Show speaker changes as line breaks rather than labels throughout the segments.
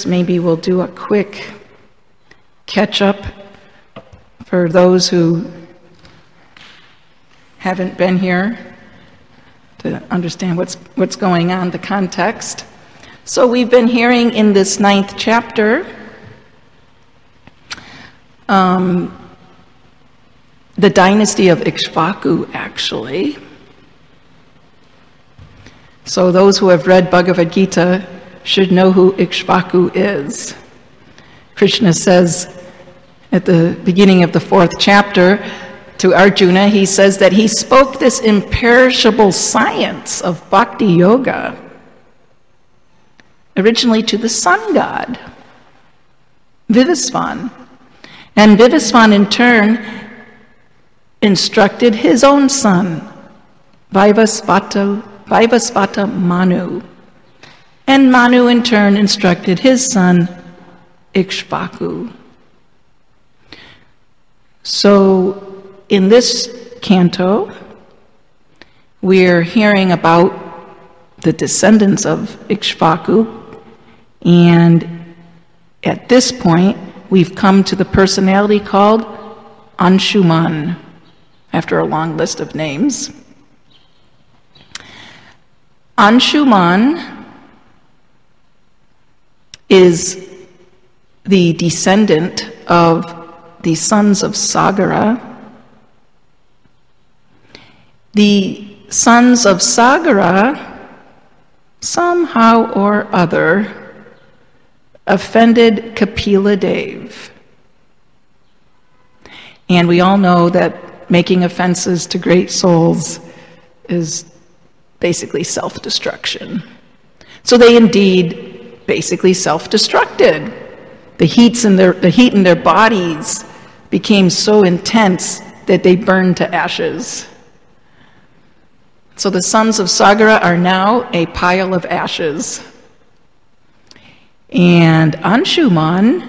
scriptures, maybe we'll do a quick catch-up for those who haven't been here to understand what's going on, the context. So we've been hearing in this 9th chapter the dynasty of Ikshvaku, actually. So those who have read Bhagavad Gita should know who Ikshvaku is. Krishna says at the beginning of the 4th chapter to Arjuna, he says that he spoke this imperishable science of bhakti yoga originally to the sun god, Vivasvan. And Vivasvan in turn instructed his own son, Vaivasvata Manu. And Manu in turn instructed his son, Ikshvaku. So in this canto, we're hearing about the descendants of Ikshvaku, and at this point, we've come to the personality called Anshuman, after a long list of names. Anshuman is the descendant of the sons of Sagara. The sons of Sagara, somehow or other, offended Kapila Dev. And we all know that making offenses to great souls is basically self-destruction. So they indeed basically self-destructed. The heat in their bodies became so intense that they burned to ashes. So the sons of Sagara are now a pile of ashes. And Anshuman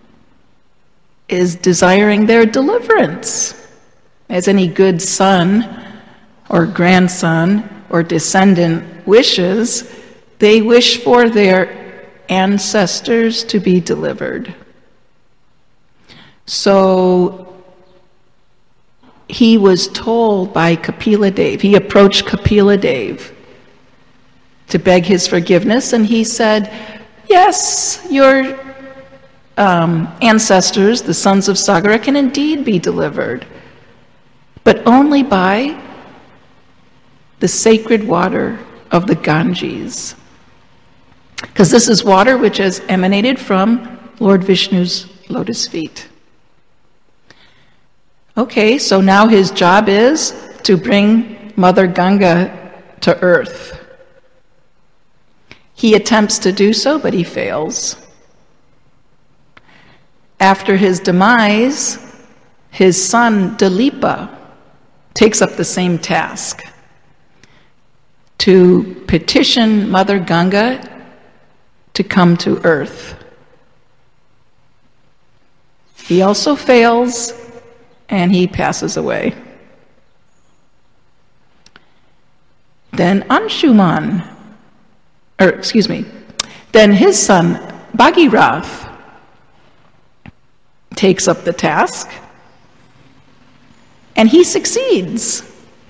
is desiring their deliverance. As any good son or grandson or descendant wishes, they wish for their ancestors to be delivered. So he was told by Kapila Dev, he approached Kapila Dev to beg his forgiveness, and he said, yes, your ancestors, the sons of Sagara, can indeed be delivered, but only by the sacred water of the Ganges. Because this is water which has emanated from Lord Vishnu's lotus feet. Okay, so now his job is to bring Mother Ganga to earth. He attempts to do so, but he fails. After his demise, his son Dilipa takes up the same task to petition Mother Ganga to come to earth. He also fails, and he passes away. Then Anshuman, then his son Bhagirath takes up the task, and he succeeds.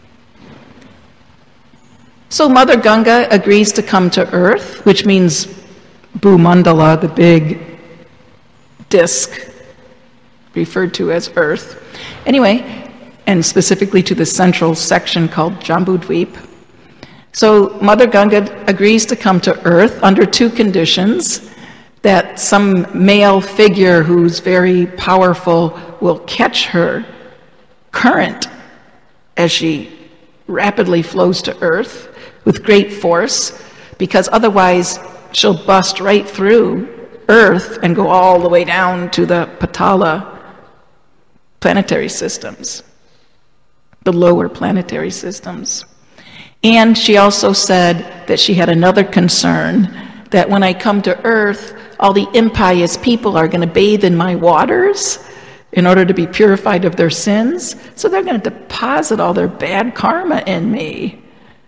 So Mother Ganga agrees to come to earth, which means Bhumandala, the big disk referred to as earth. Anyway, and specifically to the central section called Jambudvip. So Mother Ganga agrees to come to earth under two conditions: that some male figure who's very powerful will catch her current as she rapidly flows to earth with great force, because otherwise she'll bust right through earth and go all the way down to the Patala planetary systems, the lower planetary systems. And she also said that she had another concern, that when I come to earth, all the impious people are going to bathe in my waters in order to be purified of their sins, so they're going to deposit all their bad karma in me.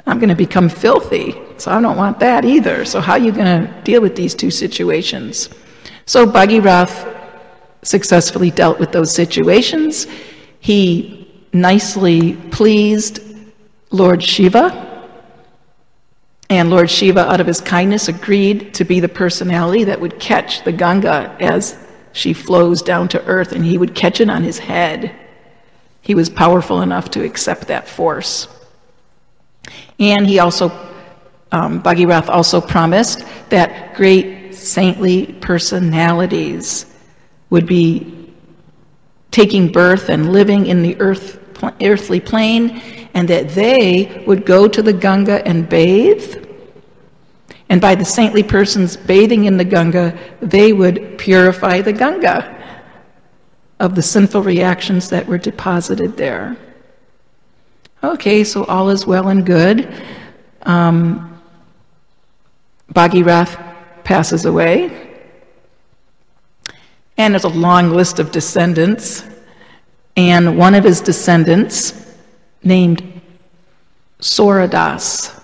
I'm going to become filthy, so I don't want that either. So how are you going to deal with these two situations? So Bhagirath successfully dealt with those situations. He nicely pleased Lord Shiva, and Lord Shiva, out of his kindness, agreed to be the personality that would catch the Ganga as she flows down to earth, and he would catch it on his head. He was powerful enough to accept that force. And he also, Bhagirath also promised that great saintly personalities would be taking birth and living in the earthly plane, and that they would go to the Ganga and bathe. And by the saintly persons bathing in the Ganga, they would purify the Ganga of the sinful reactions that were deposited there. Okay, so all is well and good. Bhagirath passes away. And there's a long list of descendants. And one of his descendants, named Suradas,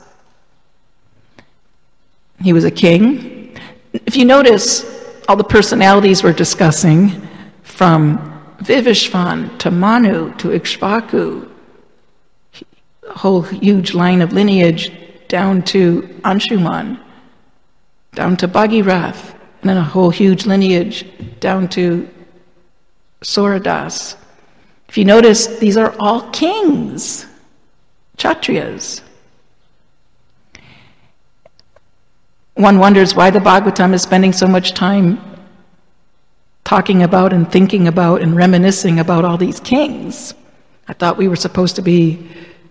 he was a king. If you notice, all the personalities we're discussing, from Vivishvan to Manu to Ikshvaku, a whole huge line of lineage down to Anshuman, down to Bhagirath, and then a whole huge lineage down to Suradas. If you notice, these are all kings, Kshatriyas. One wonders why the Bhagavatam is spending so much time talking about and thinking about and reminiscing about all these kings. I thought we were supposed to be,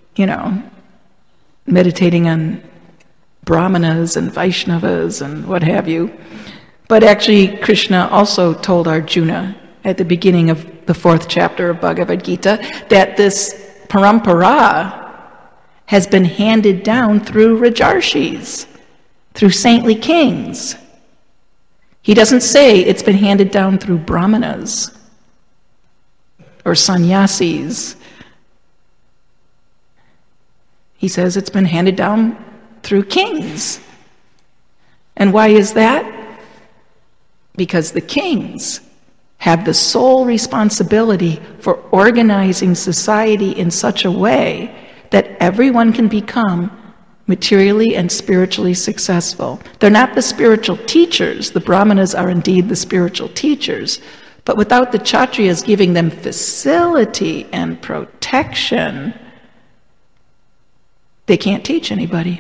meditating on Brahmanas and Vaishnavas and what have you. But actually, Krishna also told Arjuna at the beginning of the 4th chapter of Bhagavad Gita that this parampara has been handed down through Rajarshis, through saintly kings. He doesn't say it's been handed down through Brahmanas or sannyasis. He says it's been handed down through kings. And why is that? Because the kings have the sole responsibility for organizing society in such a way that everyone can become materially and spiritually successful. They're not the spiritual teachers. The Brahmanas are indeed the spiritual teachers. But without the Kshatriyas giving them facility and protection, they can't teach anybody.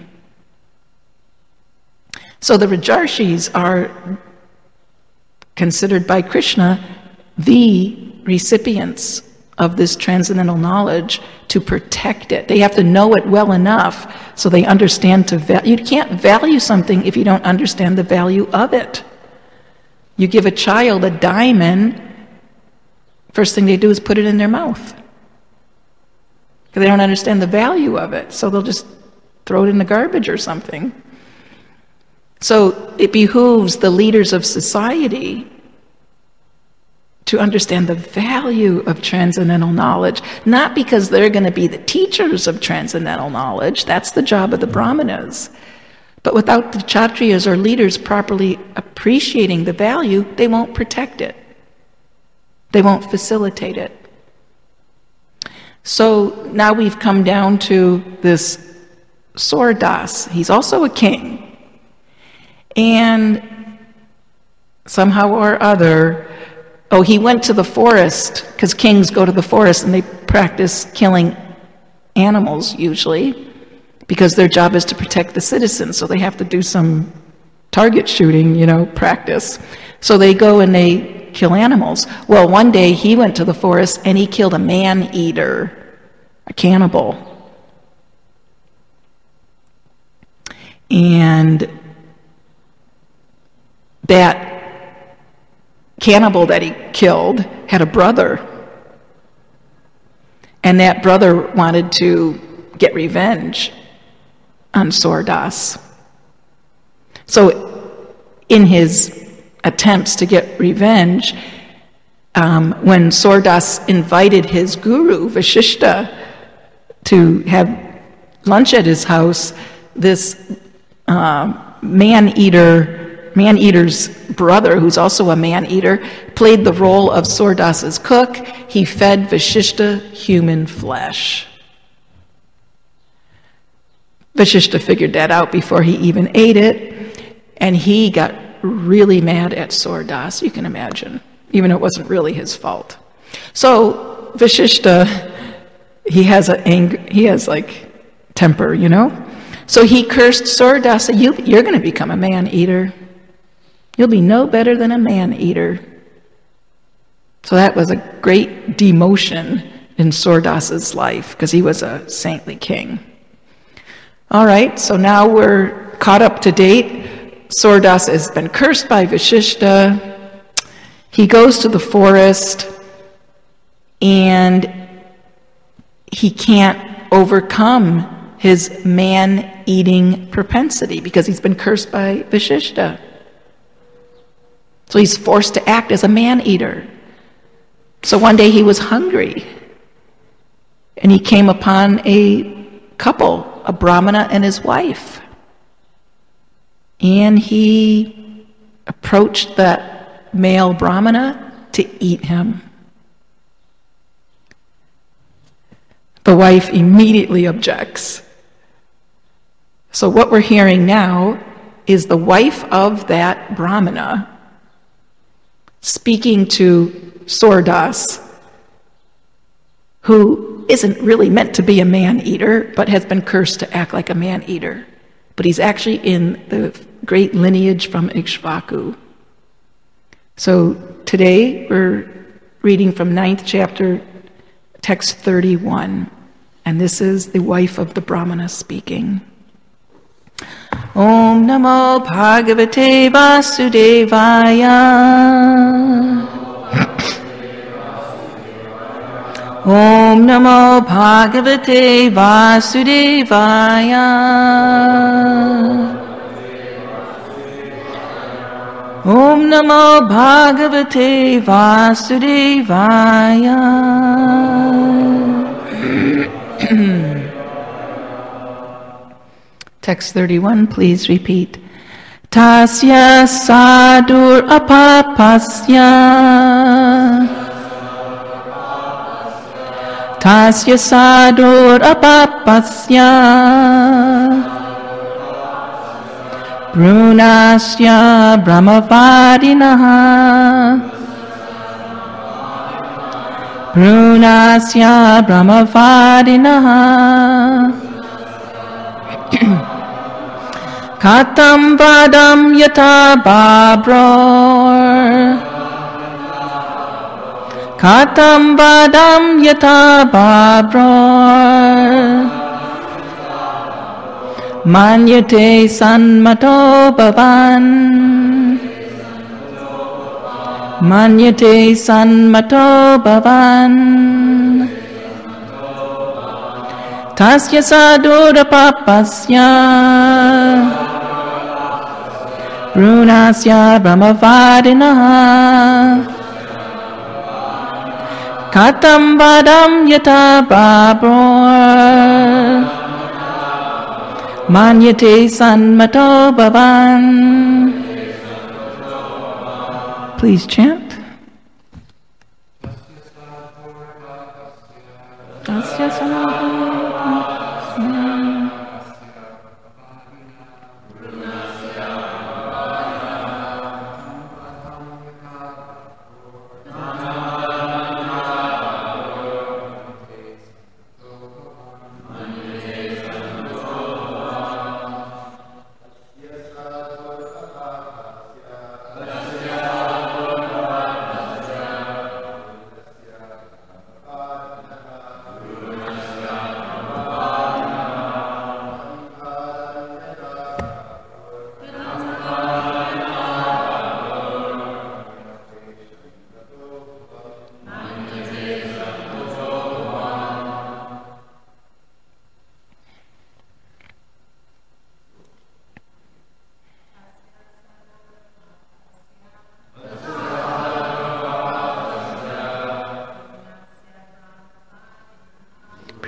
So the Rajarshis are considered by Krishna the recipients of this transcendental knowledge to protect it. They have to know it well enough so they understand you can't value something if you don't understand the value of it. You give a child a diamond, first thing they do is put it in their mouth. Because they don't understand the value of it, so they'll just throw it in the garbage or something. So it behooves the leaders of society to understand the value of transcendental knowledge, not because they're going to be the teachers of transcendental knowledge, that's the job of the Brahmanas, but without the Kshatriyas or leaders properly appreciating the value, they won't protect it. They won't facilitate it. So now we've come down to this Suradas. He's also a king. And somehow or other, he went to the forest, because kings go to the forest and they practice killing animals usually, because their job is to protect the citizens, so they have to do some target shooting, practice. So they go and they kill animals. Well, one day he went to the forest and he killed a man-eater, a cannibal. And that cannibal that he killed had a brother, and that brother wanted to get revenge on Suradas. So in his attempts to get revenge, when Suradas invited his guru, Vashishta, to have lunch at his house, this man-eater's brother, who's also a man-eater, played the role of Surdas's cook. He fed Vashishta human flesh. Vashishta figured that out before he even ate it, and he got really mad at Surdas, you can imagine, even though it wasn't really his fault. So Vashishta, he has like temper, you know? So he cursed Surdas, you're going to become a man-eater. You'll be no better than a man-eater. So that was a great demotion in Surdas's life, because he was a saintly king. All right, so now we're caught up to date. Surdas has been cursed by Vashishta. He goes to the forest, and he can't overcome his man-eating propensity because he's been cursed by Vashishta. So he's forced to act as a man-eater. So one day he was hungry, and he came upon a couple, a Brahmana and his wife. And he approached that male Brahmana to eat him. The wife immediately objects. So what we're hearing now is the wife of that Brahmana speaking to Surdas, who isn't really meant to be a man-eater, but has been cursed to act like a man-eater. But he's actually in the great lineage from Ikshvaku. So today we're reading from 9th chapter, text 31. And this is the wife of the Brahmana speaking. Om Namo Bhagavate Vasudevaya. Om Namo Bhagavate Vasudevaya. Om Namo Bhagavate Vasudevaya. Text 31, please repeat. Tasya sadur apapasya. Tasya sadur apapasya. Brunasya brahmavadinaha. Brunasya brahmavadinaha. Katam vadam yata babror. Katam vadam yata babror. Manyate sanmato bhavan. Manyate sanmato bhavan. Tasya sadura papasya. Brunasya brahmavadinaha. Katam vadam yata babror. Manyate sanmato bhavan. Please chant. Tasya sadura.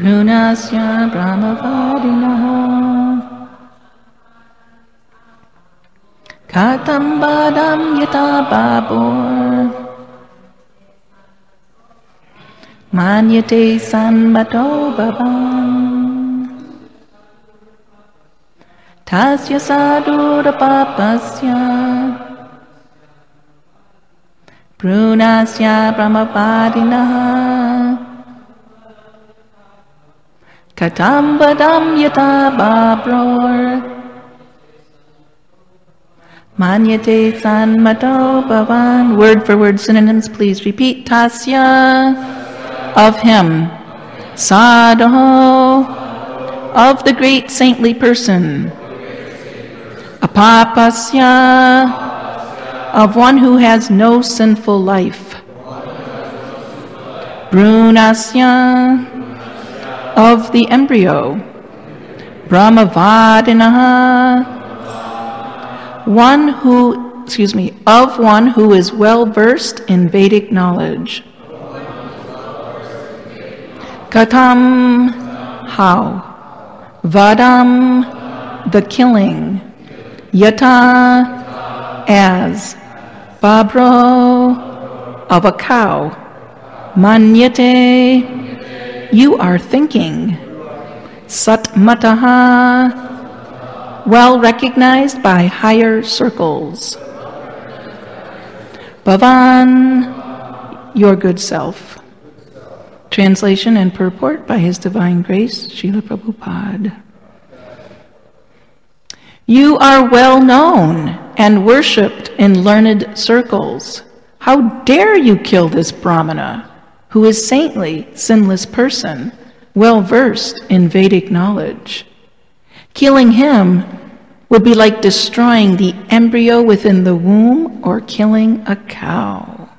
Brunasya Brahmavadinaha Katam Badam Yata Babur Manyate Sanbato Bhavan Tasya Sadura Papasya Brunasya Brahmavadinaha Katam Badam Yata Babror Manyate Sanmato Bhavan. Word for word synonyms, please repeat. Tasya, of him. Sadho, of the great saintly person. Apapasya, of one who has no sinful life. Brunasya, of the embryo. Brahmavadinaha, of one who is well versed in Vedic knowledge. Katam, how. Vadam, the killing. Yata, as. Babro, of a cow. Manyate, you are thinking. Satmataha, well recognized by higher circles. Bhavan, your good self. Translation and purport by His Divine Grace, Srila Prabhupada. You are well known and worshipped in learned circles. How dare you kill this Brahmana, who is saintly, sinless person, well versed in Vedic knowledge? Killing him would be like destroying the embryo within the womb or killing a cow.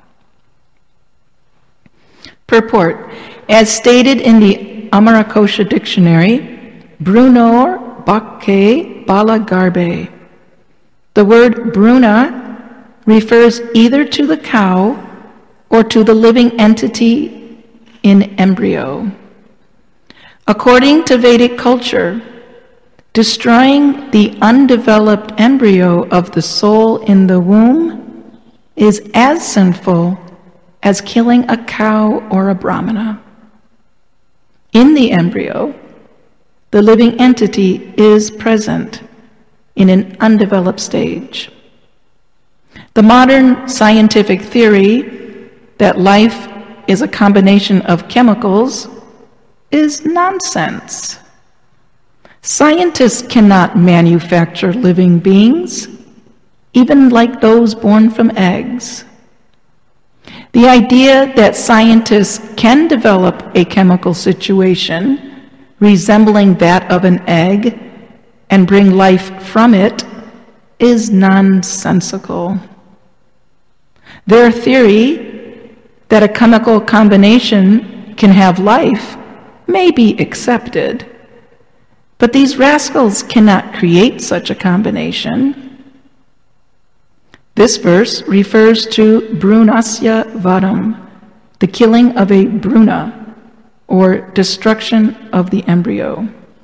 Purport. As stated in the Amarakosha dictionary, Brunor Bhakhe Balagarbe. The word Bruna refers either to the cow or to the living entity in embryo. According to Vedic culture, destroying the undeveloped embryo of the soul in the womb is as sinful as killing a cow or a brahmana. In the embryo, the living entity is present in an undeveloped stage. The modern scientific theory that life is a combination of chemicals is nonsense. Scientists cannot manufacture living beings, even like those born from eggs. The idea that scientists can develop a chemical situation resembling that of an egg and bring life from it is nonsensical. Their theory that a chemical combination can have life may be accepted, but these rascals cannot create such a combination. This verse refers to Brunasya Vadam, the killing of a Bruna, or destruction of the embryo.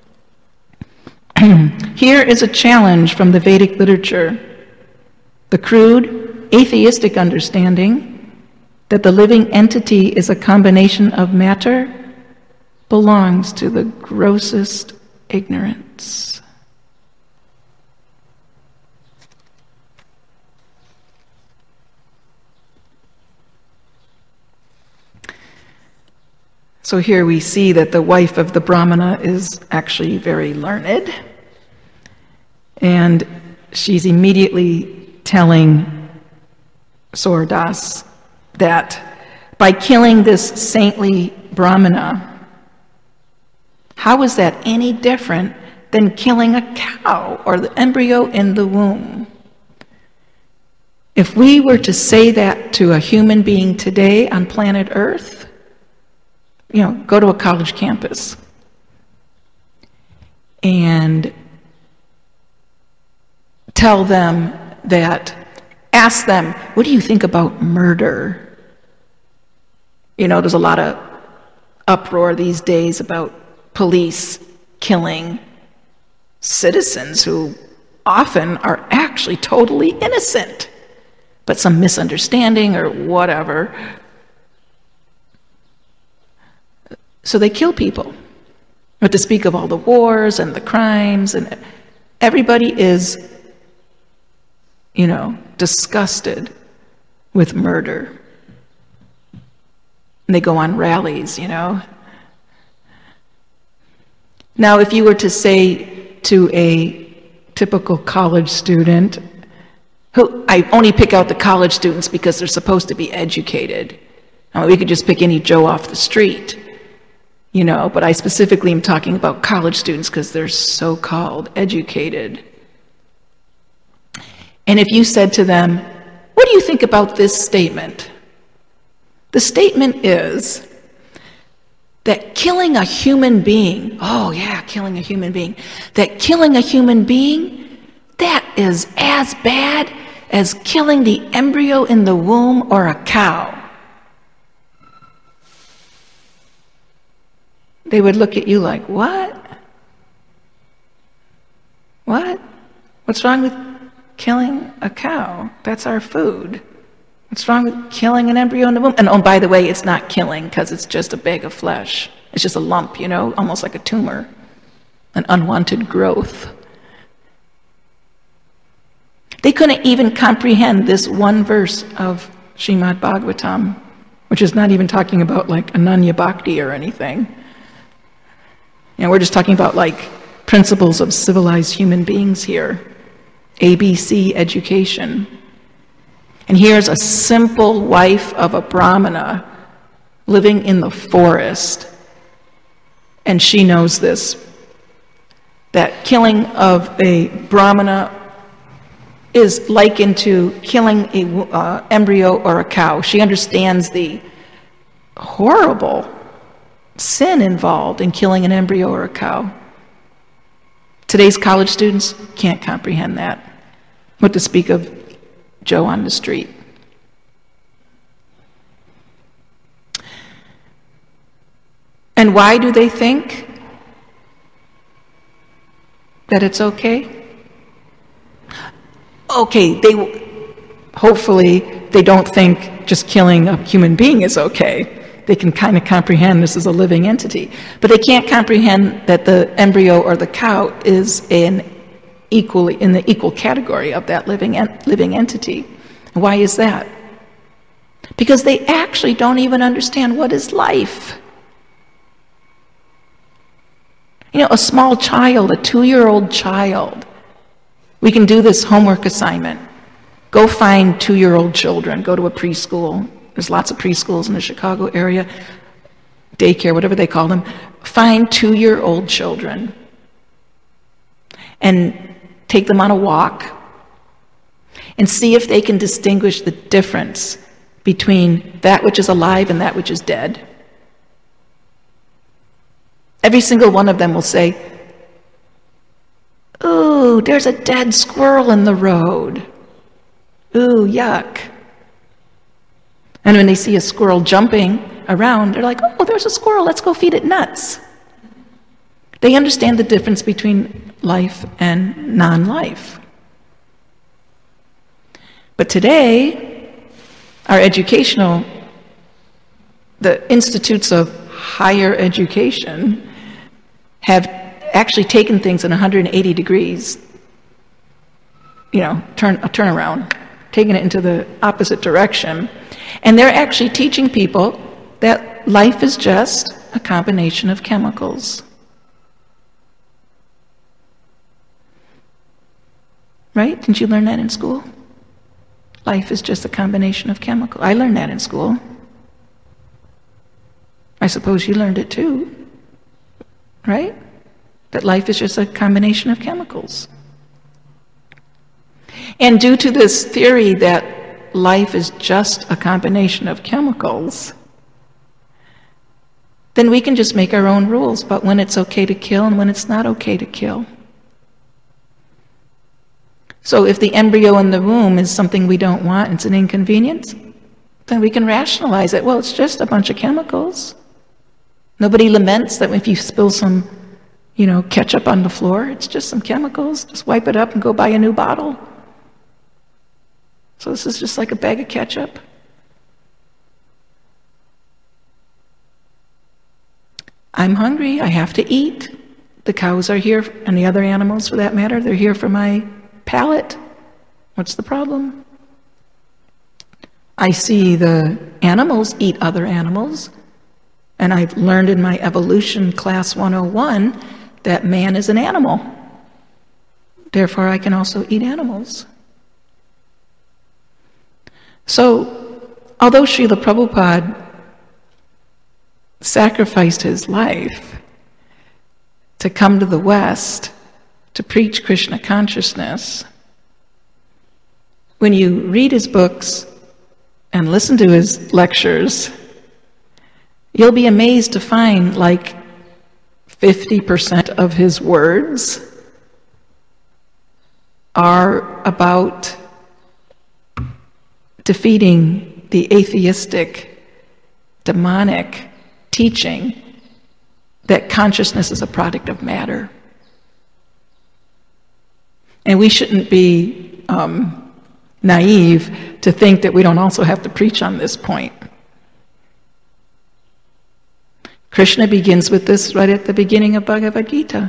Here is a challenge from the Vedic literature. The crude, atheistic understanding that the living entity is a combination of matter belongs to the grossest ignorance. So here we see that the wife of the Brahmana is actually very learned, and she's immediately telling Surdas that by killing this saintly Brahmana, how is that any different than killing a cow or the embryo in the womb? If we were to say that to a human being today on planet Earth, go to a college campus and tell them ask them, what do you think about murder? There's a lot of uproar these days about police killing citizens who often are actually totally innocent, but some misunderstanding or whatever. So they kill people. But to speak of all the wars and the crimes, and everybody is, disgusted with murder. And they go on rallies, Now, if you were to say to a typical college student, who I only pick out the college students because they're supposed to be educated. We could just pick any Joe off the street, but I specifically am talking about college students because they're so-called educated. And if you said to them, what do you think about this statement? The statement is that killing a human being, that killing a human being, that is as bad as killing the embryo in the womb or a cow. They would look at you like, what? What? What's wrong with killing a cow? That's our food. What's wrong with killing an embryo in the womb? And by the way, it's not killing because it's just a bag of flesh. It's just a lump, almost like a tumor, an unwanted growth. They couldn't even comprehend this one verse of Srimad Bhagavatam, which is not even talking about like Ananya Bhakti or anything. We're just talking about like principles of civilized human beings here. ABC education. And here's a simple wife of a Brahmana living in the forest. And she knows this, that killing of a Brahmana is likened to killing an embryo or a cow. She understands the horrible sin involved in killing an embryo or a cow. Today's college students can't comprehend that. What to speak of Joe on the street. And why do they think that it's okay? Okay, hopefully they don't think just killing a human being is okay. They can kind of comprehend this is a living entity. But they can't comprehend that the embryo or the cow is in the equal category of that living entity. Why is that? Because they actually don't even understand what is life. A small child, a 2-year-old child, we can do this homework assignment. Go find 2-year-old children, go to a preschool. There's lots of preschools in the Chicago area, daycare, whatever they call them. Find 2-year-old children and take them on a walk and see if they can distinguish the difference between that which is alive and that which is dead. Every single one of them will say, "Ooh, there's a dead squirrel in the road. Ooh, yuck." And when they see a squirrel jumping around, they're like, "Oh, there's a squirrel, let's go feed it nuts." They understand the difference between life and non-life. But today, the institutes of higher education have actually taken things in 180 degrees, turnaround, taking it into the opposite direction. And they're actually teaching people that life is just a combination of chemicals. Right? Didn't you learn that in school? Life is just a combination of chemicals. I learned that in school. I suppose you learned it too. Right? That life is just a combination of chemicals. And due to this theory that life is just a combination of chemicals, then we can just make our own rules about when it's okay to kill and when it's not okay to kill. So if the embryo in the womb is something we don't want, it's an inconvenience, then we can rationalize it. Well, it's just a bunch of chemicals. Nobody laments that if you spill some, ketchup on the floor, it's just some chemicals. Just wipe it up and go buy a new bottle. So this is just like a bag of ketchup. I'm hungry. I have to eat. The cows are here, and the other animals, for that matter, they're here for my palate. What's the problem? I see the animals eat other animals, and I've learned in my evolution class 101 that man is an animal. Therefore, I can also eat animals. So, although Srila Prabhupada sacrificed his life to come to the West to preach Krishna consciousness, when you read his books and listen to his lectures, you'll be amazed to find like 50% of his words are about defeating the atheistic, demonic teaching that consciousness is a product of matter. And we shouldn't be naive to think that we don't also have to preach on this point. Krishna begins with this right at the beginning of Bhagavad Gita.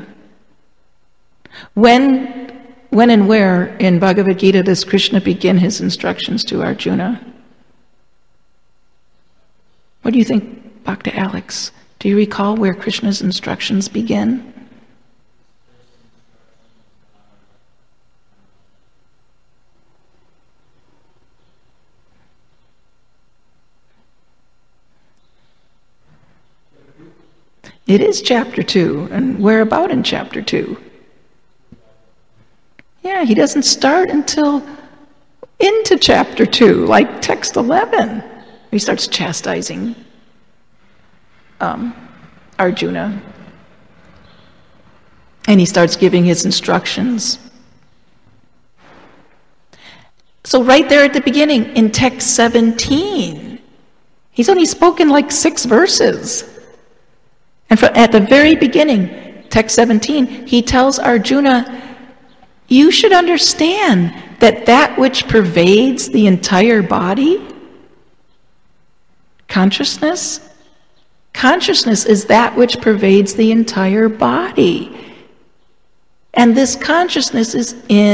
When and where in Bhagavad Gita does Krishna begin his instructions to Arjuna? What do you think, Bhakta Alex? Do you recall where Krishna's instructions begin? It is chapter 2, and where about in chapter 2? Yeah, he doesn't start until into chapter 2, like text 11. He starts chastising Arjuna. And he starts giving his instructions. So right there at the beginning, in text 17, he's only spoken like 6 verses. And at the very beginning, text 17, he tells Arjuna, you should understand that which pervades the entire body, consciousness is that which pervades the entire body. And this consciousness is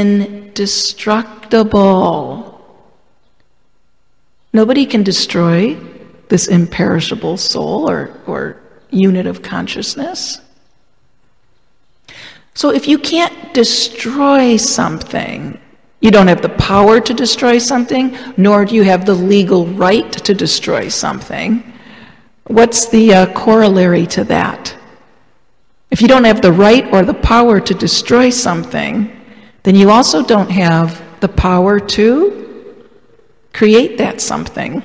indestructible. Nobody can destroy this imperishable soul or unit of consciousness. So if you can't destroy something, you don't have the power to destroy something, nor do you have the legal right to destroy something. What's the corollary to that? If you don't have the right or the power to destroy something, then you also don't have the power to create that something.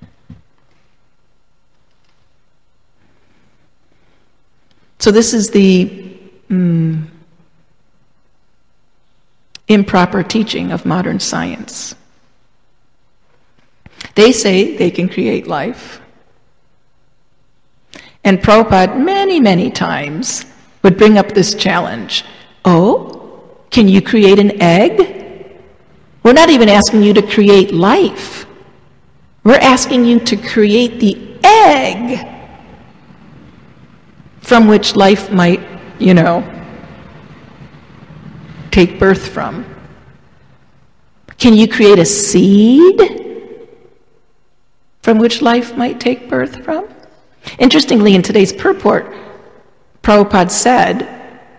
So this is the improper teaching of modern science. They say they can create life. And Prabhupada many, many times would bring up this challenge. Oh, can you create an egg? We're not even asking you to create life. We're asking you to create the egg from which life might, take birth from. Can you create a seed from which life might take birth from? Interestingly, in today's purport, Prabhupada said,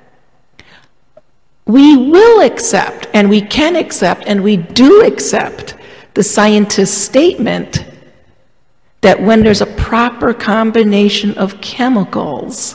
we will accept, and we can accept, and we do accept the scientist's statement that when there's a proper combination of chemicals,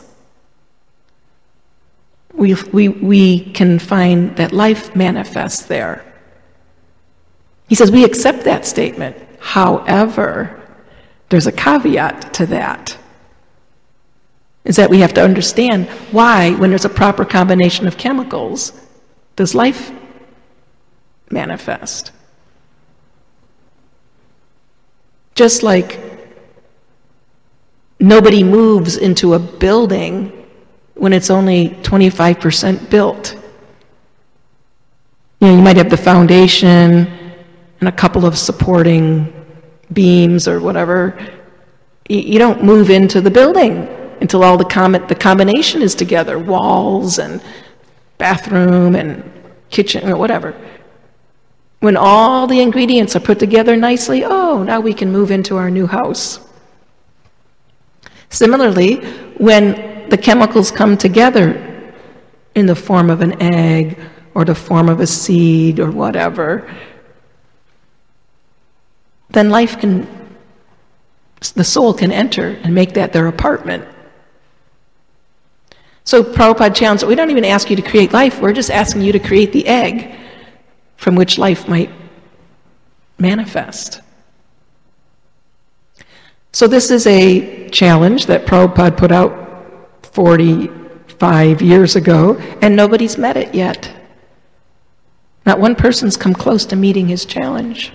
we can find that life manifests there. He says we accept that statement. However, there's a caveat to that. Is that we have to understand why, when there's a proper combination of chemicals, does life manifest. Just like nobody moves into a building when it's only 25% built. You might have the foundation and a couple of supporting beams or whatever. You don't move into the building until all the combination is together, walls and bathroom and kitchen or whatever. When all the ingredients are put together nicely, now we can move into our new house. Similarly, when the chemicals come together in the form of an egg or the form of a seed or whatever, then the soul can enter and make that their apartment. So Prabhupada challenged, we don't even ask you to create life, we're just asking you to create the egg from which life might manifest. So this is a challenge that Prabhupada put out 45 years ago, and nobody's met it yet. Not one person's come close to meeting his challenge.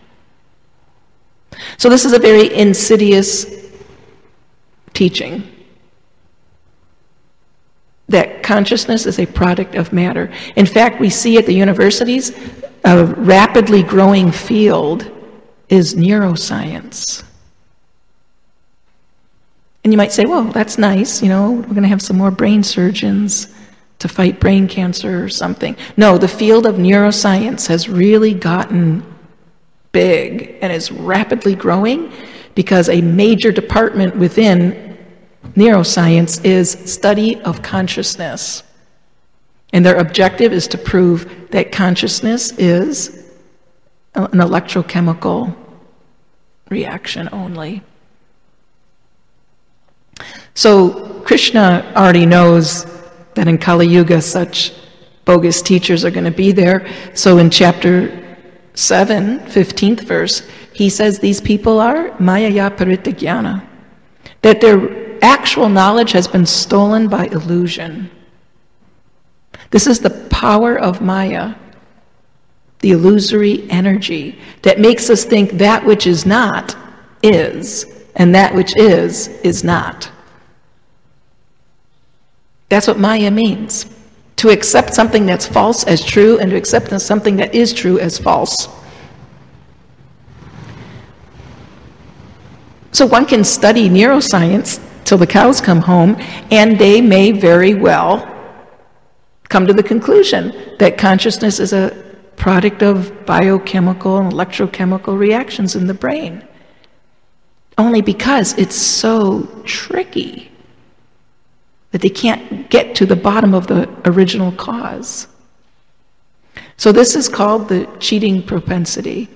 So this is a very insidious teaching, that consciousness is a product of matter. In fact, we see at the universities, a rapidly growing field is neuroscience. And you might say, well, that's nice, we're going to have some more brain surgeons to fight brain cancer or something. No, the field of neuroscience has really gotten big and is rapidly growing because a major department within neuroscience is study of consciousness. And their objective is to prove that consciousness is an electrochemical reaction only. So Krishna already knows that in Kali Yuga such bogus teachers are going to be there. So in chapter 7, 15th verse, he says these people are Mayaya Parita Jnana, that their actual knowledge has been stolen by illusion. This is the power of Maya, the illusory energy that makes us think that which is not is, and that which is not. That's what Maya means. To accept something that's false as true and to accept something that is true as false. So one can study neuroscience till the cows come home, and they may very well come to the conclusion that consciousness is a product of biochemical and electrochemical reactions in the brain. Only because it's so tricky that they can't get to the bottom of the original cause. So this is called the cheating propensity.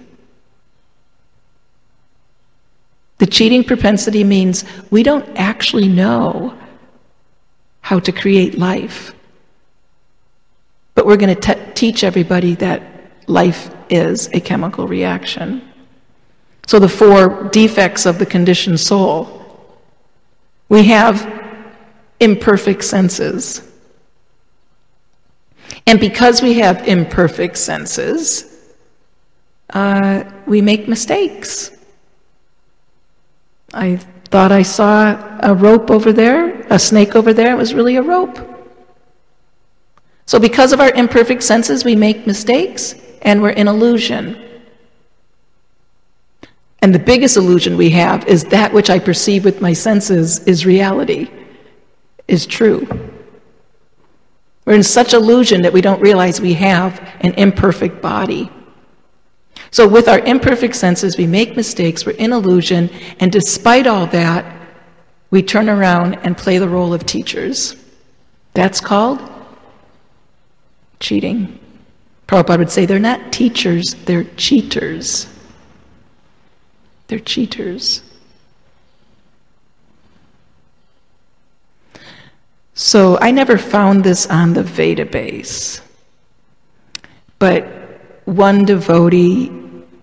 The cheating propensity means we don't actually know how to create life. But we're going to teach everybody that life is a chemical reaction. So the 4 defects of the conditioned soul. We have imperfect senses. And because we have imperfect senses, we make mistakes. I thought I saw a rope over there, a snake over there. It was really a rope. So because of our imperfect senses, we make mistakes, and we're in illusion. And the biggest illusion we have is that which I perceive with my senses is reality, is true. We're in such illusion that we don't realize we have an imperfect body. So with our imperfect senses, we make mistakes, we're in illusion, and despite all that, we turn around and play the role of teachers. That's called cheating. Prabhupada would say they're not teachers, they're cheaters. They're cheaters. So I never found this on the Vedabase, but one devotee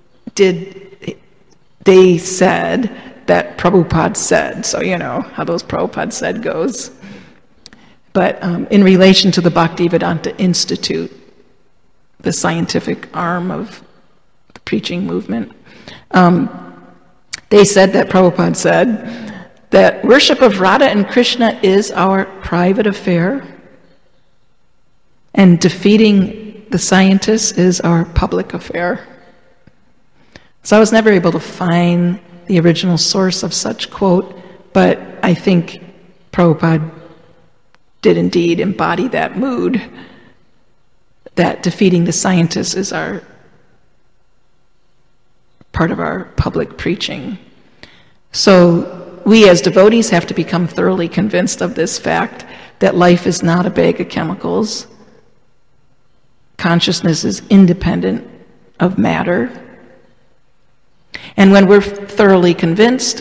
they said that Prabhupada said, so you know how those Prabhupada said goes. But in relation to the Bhaktivedanta Institute, the scientific arm of the preaching movement, they said that Prabhupada said, that worship of Radha and Krishna is our private affair, and defeating the scientists is our public affair. So I was never able to find the original source of such quote, but I think Prabhupada did indeed embody that mood, that defeating the scientists is our part of our public preaching. So we as devotees have to become thoroughly convinced of this fact, that life is not a bag of chemicals. Consciousness is independent of matter. And when we're thoroughly convinced,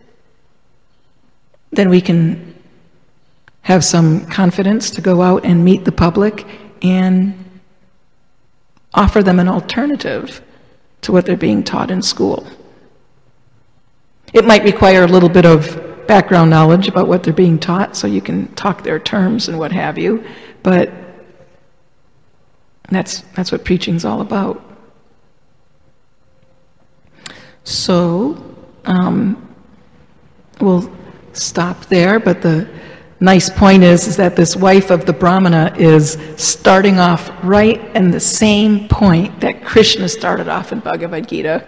then we can have some confidence to go out and meet the public and offer them an alternative to what they're being taught in school. It might require a little bit of background knowledge about what they're being taught, so you can talk their terms and what have you, but that's what preaching's all about. So, we'll stop there, but the nice point is that this wife of the Brahmana is starting off right in the same point that Krishna started off in Bhagavad Gita.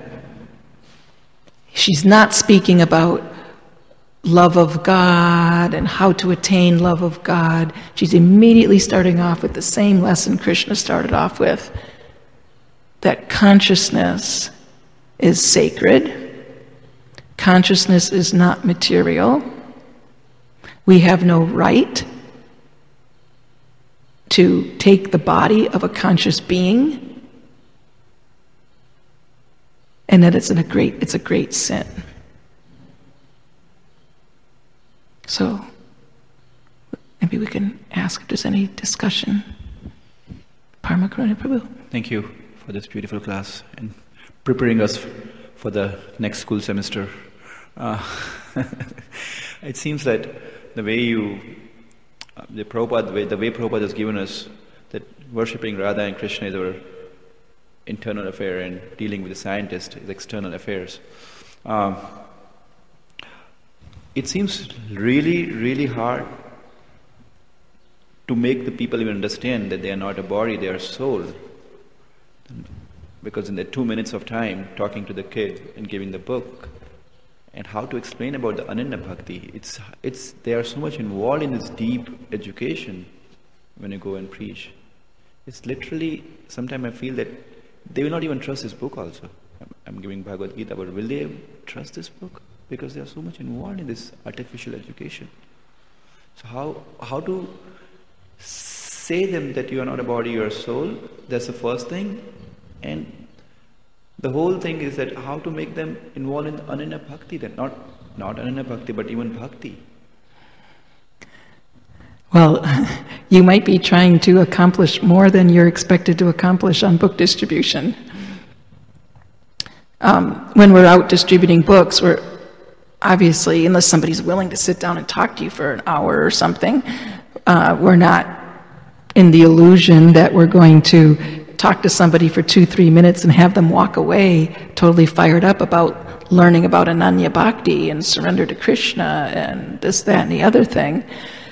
She's not speaking about love of God and how to attain love of God. She's immediately starting off with the same lesson Krishna started off with, that consciousness is sacred. Consciousness is not material. We have no right to take the body of a conscious being, and that it's a great sin. So maybe we can ask if there's any discussion. Parama Karuna Prabhu.
Thank you for this beautiful class and preparing us for the next school semester. It seems that the way Prabhupada has given us that worshipping Radha and Krishna is our internal affair and dealing with the scientist is external affairs. It seems really, really hard to make the people even understand that they are not a body, they are a soul. Because in the 2 minutes of time talking to the kid and giving the book, and how to explain about the Ananya Bhakti, they are so much involved in this deep education when you go and preach. It's literally, sometimes I feel that they will not even trust this book also. I'm giving Bhagavad Gita, but will they trust this book? Because they are so much involved in this artificial education. So how to say them that you are not a body, you are a soul? That's the first thing. And the whole thing is that how to make them involved in Ananya Bhakti, that not Ananya Bhakti, but even Bhakti.
Well, you might be trying to accomplish more than you're expected to accomplish on book distribution. When we're out distributing books, we're obviously, unless somebody's willing to sit down and talk to you for an hour or something, we're not in the illusion that we're going to talk to somebody for 2-3 minutes and have them walk away totally fired up about learning about Ananya Bhakti and surrender to Krishna and this, that, and the other thing.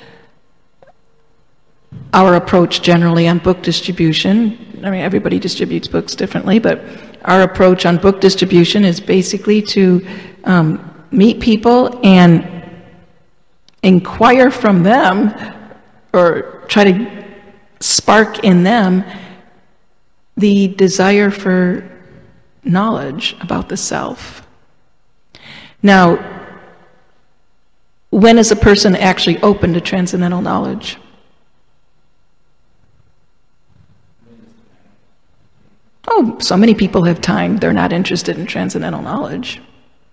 Our approach generally on book distribution, I mean, everybody distributes books differently, but our approach on book distribution is basically to meet people and inquire from them, or try to spark in them the desire for knowledge about the self. Now, when is a person actually open to transcendental knowledge? Oh, so many people have time, they're not interested in transcendental knowledge.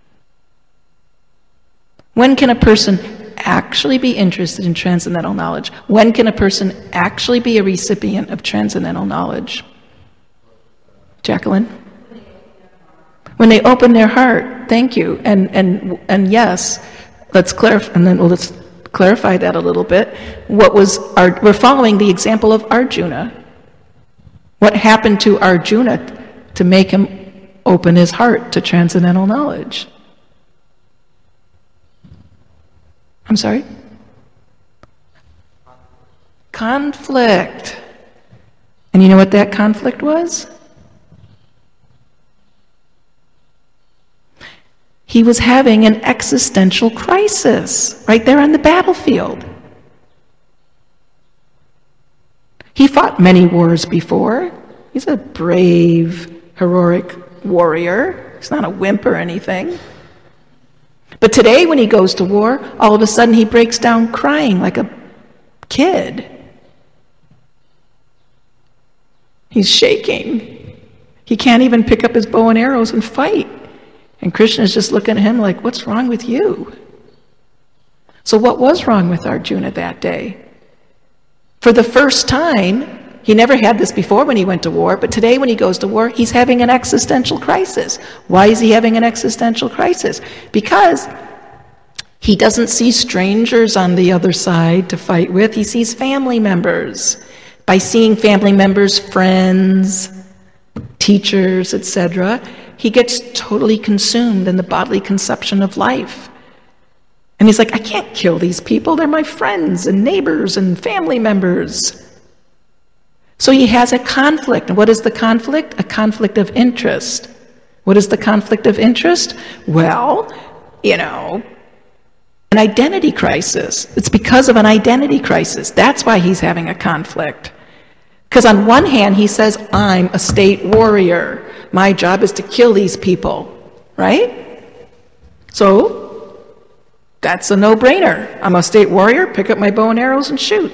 When can a person actually be interested in transcendental knowledge? When can a person actually be a recipient of transcendental knowledge? Jacqueline? When they open their heart. Thank you. And yes, let's clarify, and then let's clarify that a little bit. We're following the example of Arjuna. What happened to Arjuna to make him open his heart to transcendental knowledge? I'm sorry? Conflict. And you know what that conflict was? He was having an existential crisis right there on the battlefield. He fought many wars before. He's a brave, heroic warrior. He's not a wimp or anything. But today when he goes to war, all of a sudden he breaks down crying like a kid. He's shaking. He can't even pick up his bow and arrows and fight. And Krishna's just looking at him like, what's wrong with you? So what was wrong with Arjuna that day? For the first time, he never had this before when he went to war, but today when he goes to war, he's having an existential crisis. Why is he having an existential crisis? Because he doesn't see strangers on the other side to fight with. He sees family members. By seeing family members, friends, teachers, etc., he gets totally consumed in the bodily conception of life. And he's like, I can't kill these people. They're my friends and neighbors and family members. So he has a conflict. And what is the conflict? A conflict of interest. What is the conflict of interest? Well, an identity crisis. It's because of an identity crisis. That's why he's having a conflict. Because on one hand, he says, I'm a state warrior. My job is to kill these people, right? So, that's a no-brainer. I'm a state warrior, pick up my bow and arrows and shoot.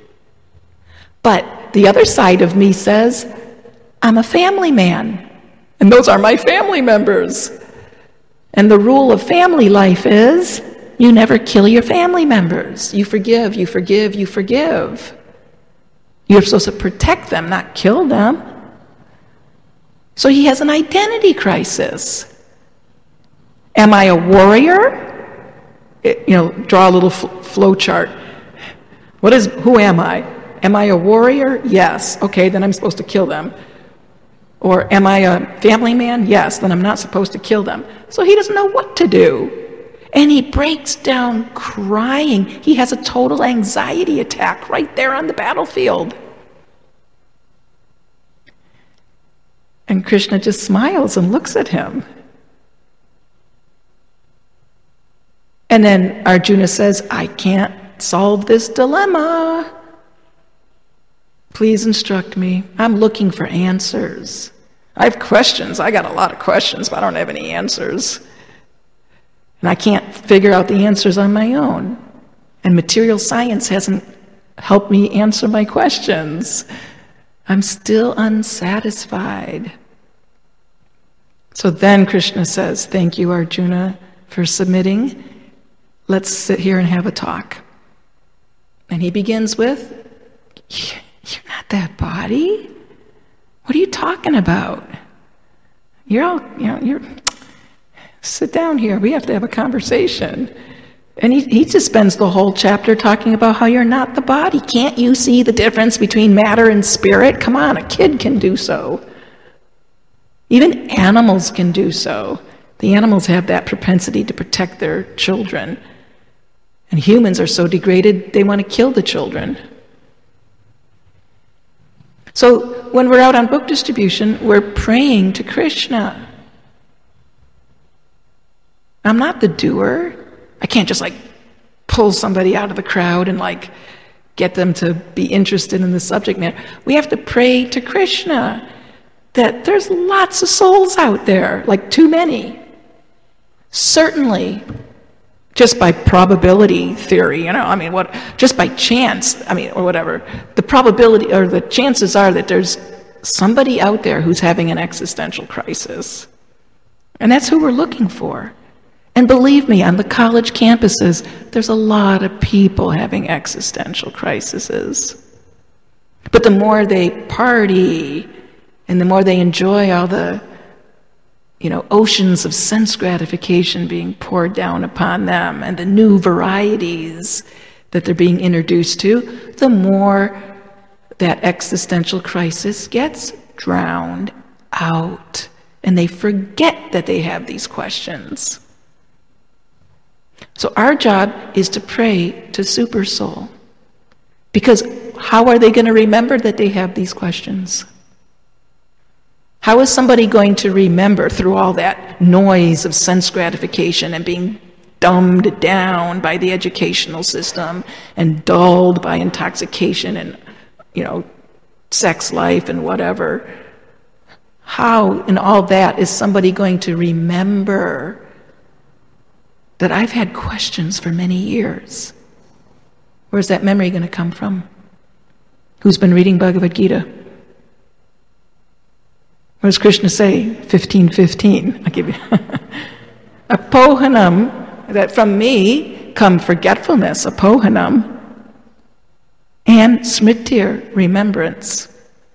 But the other side of me says, I'm a family man, and those are my family members. And the rule of family life is, you never kill your family members. You forgive, you forgive, you forgive. You're supposed to protect them, not kill them. So he has an identity crisis. Am I a warrior? Draw a little flow chart. Who am I? Am I a warrior? Yes. Okay, then I'm supposed to kill them. Or am I a family man? Yes, then I'm not supposed to kill them. So he doesn't know what to do. And he breaks down crying. He has a total anxiety attack right there on the battlefield. And Krishna just smiles and looks at him. And then Arjuna says, I can't solve this dilemma. Please instruct me. I'm looking for answers. I have questions. I got a lot of questions, but I don't have any answers. And I can't figure out the answers on my own. And material science hasn't helped me answer my questions. I'm still unsatisfied. So then Krishna says, thank you, Arjuna, for submitting. Let's sit here and have a talk. And he begins with, you're not that body. What are you talking about? You're sit down here. We have to have a conversation. And he just spends the whole chapter talking about how you're not the body. Can't you see the difference between matter and spirit? Come on, a kid can do so. Even animals can do so. The animals have that propensity to protect their children. And humans are so degraded, they want to kill the children. So when we're out on book distribution, we're praying to Krishna. I'm not the doer. I can't just pull somebody out of the crowd and get them to be interested in the subject matter. We have to pray to Krishna that there's lots of souls out there, too many. Certainly, just by probability theory, just by chance, or whatever, the probability or the chances are that there's somebody out there who's having an existential crisis. And that's who we're looking for. And believe me, on the college campuses, there's a lot of people having existential crises. But the more they party, and the more they enjoy all the, oceans of sense gratification being poured down upon them, and the new varieties that they're being introduced to, the more that existential crisis gets drowned out. And they forget that they have these questions. So our job is to pray to Super Soul. Because how are they going to remember that they have these questions? How is somebody going to remember through all that noise of sense gratification and being dumbed down by the educational system and dulled by intoxication and, sex life and whatever? How in all that is somebody going to remember that I've had questions for many years? Where's that memory going to come from? Who's been reading Bhagavad Gita? What does Krishna say? 15:15. I'll give you. Apohanam, that from me come forgetfulness, apohanam, and smritir, remembrance.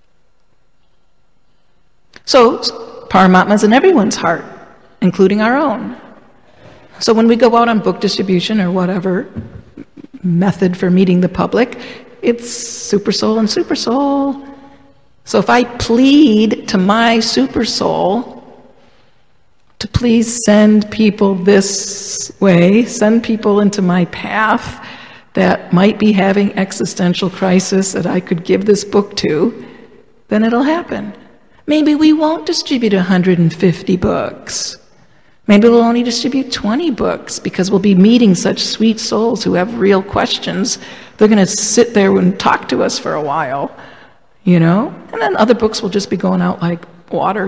So, Paramatma's in everyone's heart, including our own. So when we go out on book distribution or whatever method for meeting the public, it's Super Soul and Super Soul. So if I plead to my Super Soul to please send people this way, send people into my path that might be having existential crisis that I could give this book to, then it'll happen. Maybe we won't distribute 150 books. Maybe we'll only distribute 20 books because we'll be meeting such sweet souls who have real questions. They're going to sit there and talk to us for a while, And then other books will just be going out like water,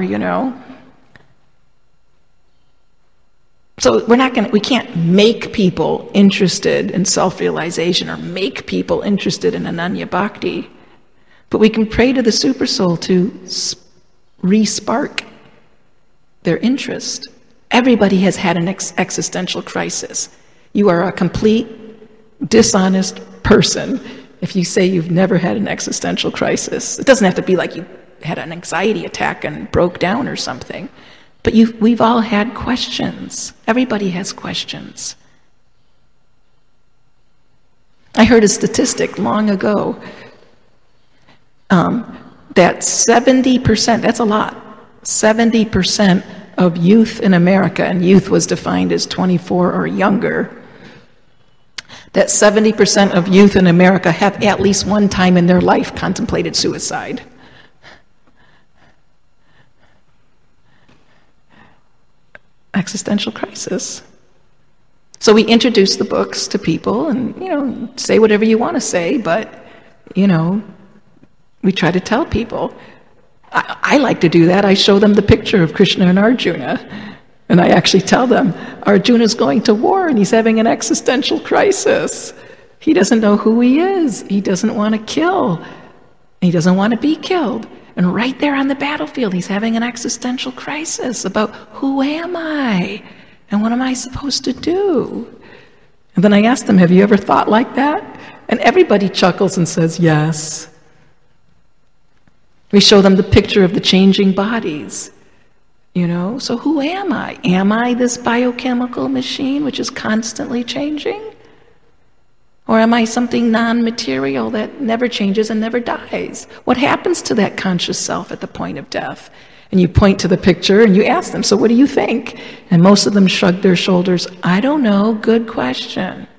So we can't make people interested in self-realization or make people interested in Ananya Bhakti. But we can pray to the Super Soul to re-spark their interest. Everybody has had an existential crisis. You are a complete dishonest person if you say you've never had an existential crisis. It doesn't have to be like you had an anxiety attack and broke down or something. But we've all had questions. Everybody has questions. I heard a statistic long ago that 70%, that's a lot, 70% of youth in America, and youth was defined as 24 or younger, that 70% of youth in America have at least one time in their life contemplated suicide. Existential crisis. So we introduce the books to people and, say whatever you want to say, but, we try to tell people. I like to do that. I show them the picture of Krishna and Arjuna, and I actually tell them, Arjuna's going to war and he's having an existential crisis. He doesn't know who he is. He doesn't want to kill. He doesn't want to be killed. And right there on the battlefield, he's having an existential crisis about who am I and what am I supposed to do? And then I ask them, have you ever thought like that? And everybody chuckles and says, yes. We show them the picture of the changing bodies. So who am I? Am I this biochemical machine which is constantly changing? Or am I something non-material that never changes and never dies? What happens to that conscious self at the point of death? And you point to the picture and you ask them, so what do you think? And most of them shrug their shoulders. I don't know, good question. And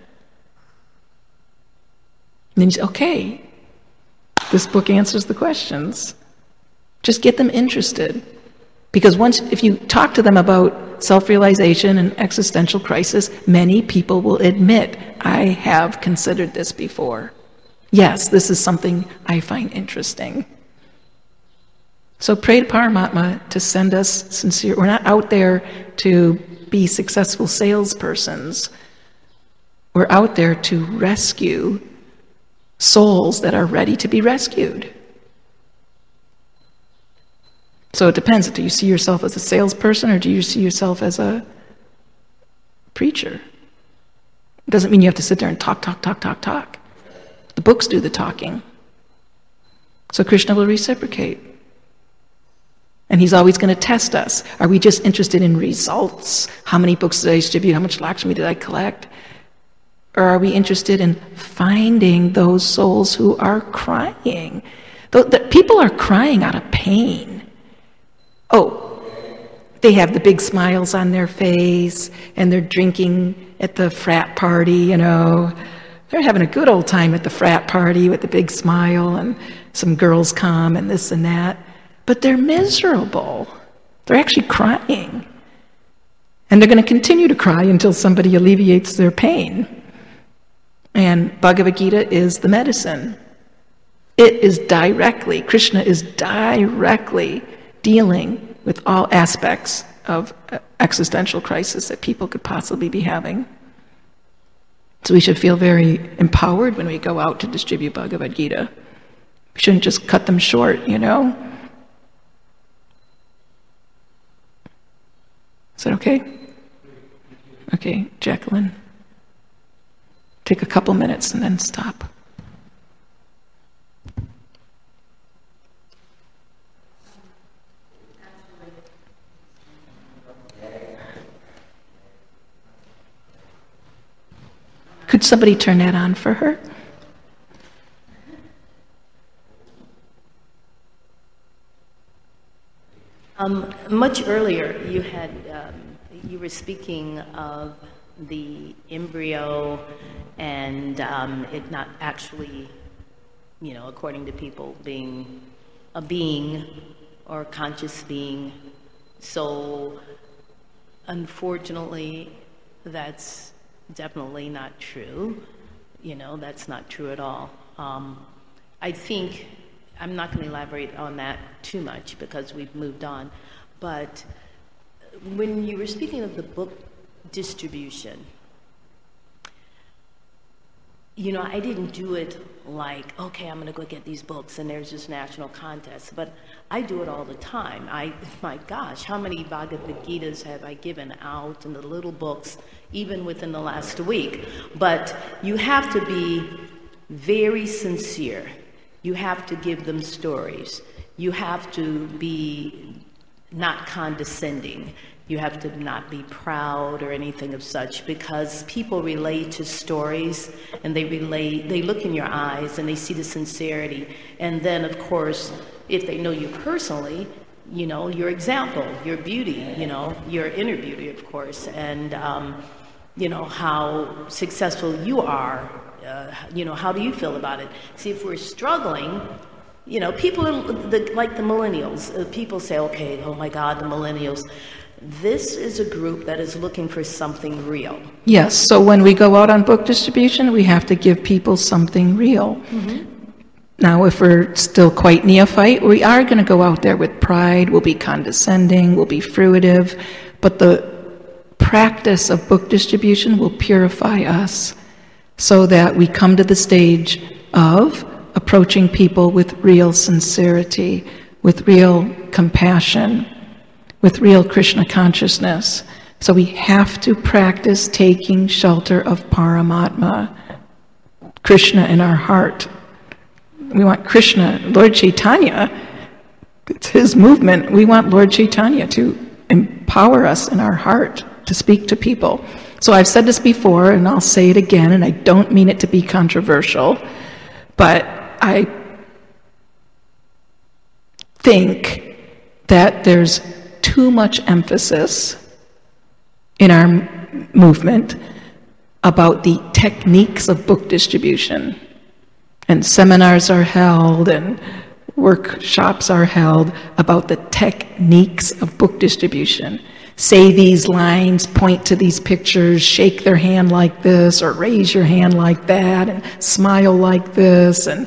then you say, okay, this book answers the questions. Just get them interested. Because if you talk to them about self-realization and existential crisis, many people will admit, I have considered this before. Yes, this is something I find interesting. So pray to Paramatma to send us sincere. We're not out there to be successful salespersons. We're out there to rescue souls that are ready to be rescued. So it depends. Do you see yourself as a salesperson or do you see yourself as a preacher? It doesn't mean you have to sit there and talk. The books do the talking. So Krishna will reciprocate. And he's always going to test us. Are we just interested in results? How many books did I distribute? How much Lakshmi did I collect? Or are we interested in finding those souls who are crying? People are crying out of pain. Oh, they have the big smiles on their face, and they're drinking at the frat party, you know. They're having a good old time at the frat party with the big smile, and some girls come and this and that. But they're miserable. They're actually crying. And they're going to continue to cry until somebody alleviates their pain. And Bhagavad Gita is the medicine. It is directly, Krishna is directly dealing with all aspects of existential crisis that people could possibly be having. So we should feel very empowered when we go out to distribute Bhagavad Gita. We shouldn't just cut them short, you know? Is that okay? Okay, Jacqueline. Take a couple minutes and then stop. Could somebody turn that on for her?
Much earlier, you were speaking of the embryo and it not actually, you know, according to people, being a being or a conscious being. So, unfortunately, that's definitely not true. You know, that's not true at all. I think, I'm not going to elaborate on that too much because we've moved on, but when you were speaking of the book distribution, you know, I didn't do it like, okay, I'm going to go get these books and there's this national contest, but I do it all the time. My gosh, how many Bhagavad Gitas have I given out in the little books, even within the last week? But you have to be very sincere. You have to give them stories. You have to be not condescending. You have to not be proud or anything of such, because people relate to stories and they look in your eyes and they see the sincerity. And then, of course, if they know you personally, you know, your example, your beauty, you know, your inner beauty, of course, and, you know, how successful you are, you know, how do you feel about it? See, if we're struggling, you know, people are like the millennials. People say, okay, oh my God, the millennials. This is a group that is looking for something real.
Yes, so when we go out on book distribution, we have to give people something real. Mm-hmm. Now, if we're still quite neophyte, we are going to go out there with pride, we'll be condescending, we'll be fruitive, but the practice of book distribution will purify us so that we come to the stage of approaching people with real sincerity, with real compassion, with real Krishna consciousness. So we have to practice taking shelter of Paramatma, Krishna in our heart. We want Krishna, Lord Chaitanya, it's his movement. We want Lord Chaitanya to empower us in our heart to speak to people. So I've said this before, and I'll say it again, and I don't mean it to be controversial, but I think that there's too much emphasis in our movement about the techniques of book distribution. And seminars are held and workshops are held about the techniques of book distribution. Say these lines, point to these pictures, shake their hand like this, or raise your hand like that, and smile like this, and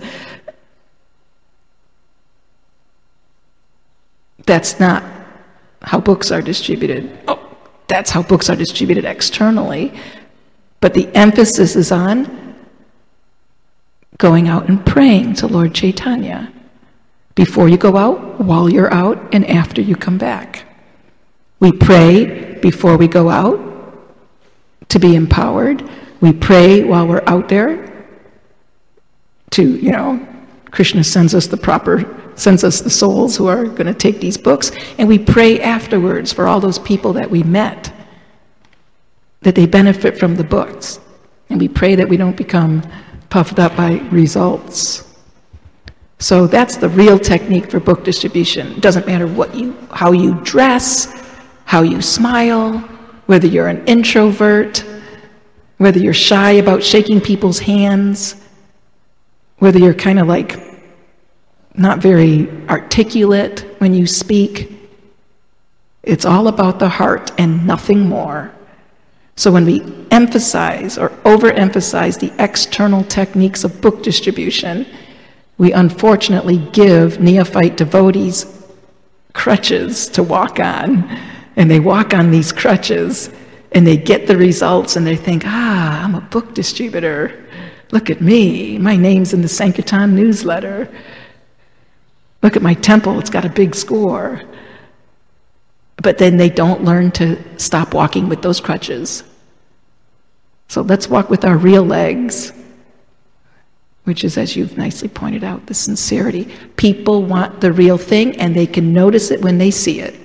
that's not how books are distributed. Oh, that's how books are distributed externally. But the emphasis is on going out and praying to Lord Chaitanya before you go out, while you're out, and after you come back. We pray before we go out to be empowered. We pray while we're out there to, you know, Krishna sends us the souls who are going to take these books, and we pray afterwards for all those people that we met, that they benefit from the books, and we pray that we don't become puffed up by results. So that's the real technique for book distribution. It doesn't matter how you dress, how you smile, whether you're an introvert, whether you're shy about shaking people's hands, whether you're kind of like not very articulate when you speak. It's all about the heart and nothing more. So when we emphasize or overemphasize the external techniques of book distribution, we unfortunately give neophyte devotees crutches to walk on. And they walk on these crutches and they get the results and they think, I'm a book distributor. Look at me. My name's in the Sankirtan newsletter. Look at my temple. It's got a big score. But then they don't learn to stop walking with those crutches. So let's walk with our real legs, which is, as you've nicely pointed out, the sincerity. People want the real thing, and they can notice it when they see it.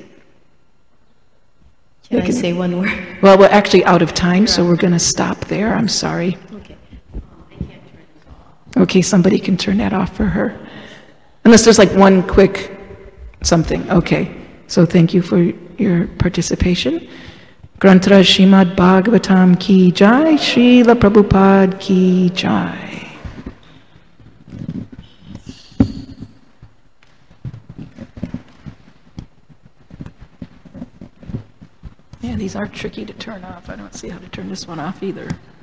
Can I say one word?
Well, we're actually out of time, so we're going to stop there. I'm sorry.
Okay. I can't turn this off.
Okay, somebody can turn that off for her. Unless there's like one quick something. Okay. So thank you for your participation. Grantra Srimad Bhagavatam ki jai, Srila Prabhupada ki jai. Yeah, these are tricky to turn off. I don't see how to turn this one off either.